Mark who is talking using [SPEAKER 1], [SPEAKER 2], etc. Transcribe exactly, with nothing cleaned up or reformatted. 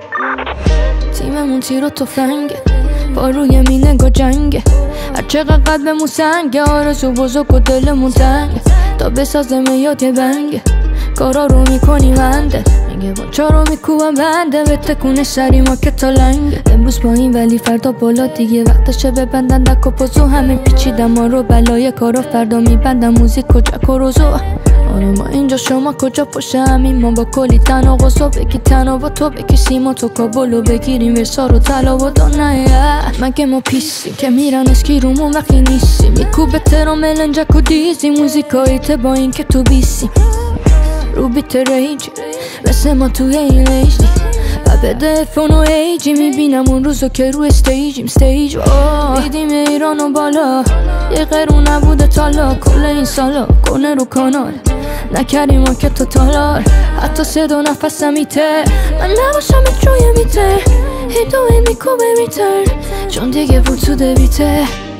[SPEAKER 1] تیممون تیر و تفنگه، با روی می نگاه جنگه، هر چقدر قلبمون سنگه، آرزو بزرگ و دلمون تنگه، تا بسازم یاد یه بنگه، کارا رو میکنی منده، میگه با چارو میکوبم بنده، به تکونه سری ما که تا لنگه، امروز پایین ولی فردا بالا دیگه، وقتشه ببندن دک و پوزو، همه پیچیدم ما رو بلای کارا، فردا میبندم موزیک کجا کروزو. آره ما اینجا شما کجا پشت همین، ما با کلی تناقض و بگی تنها با تو بگی سیما تو کابلو بگیریم ورسا رو طلا و دنیا، مگه ما پیسیم که میرن اسکی رومون وقتی نیستیم، میکوبه ترا ملنجک و دیزی، موزیکاییت با این که تو بیسیم رو بیت ریجی، مثل ما توی این ریجی و بده فون و ایجی، میبینم اون روزو که رو استیجیم استیج دیدیم ایرانو بالا، یه قرون نبوده تالا، کل این سالا کنه رو کانال نکردیم ما که تو تالار، حتی صدا نفسم میته، من نباشم ات روی میته، هی دوه میکوبه میتر، چون دیگه بود تو دویته.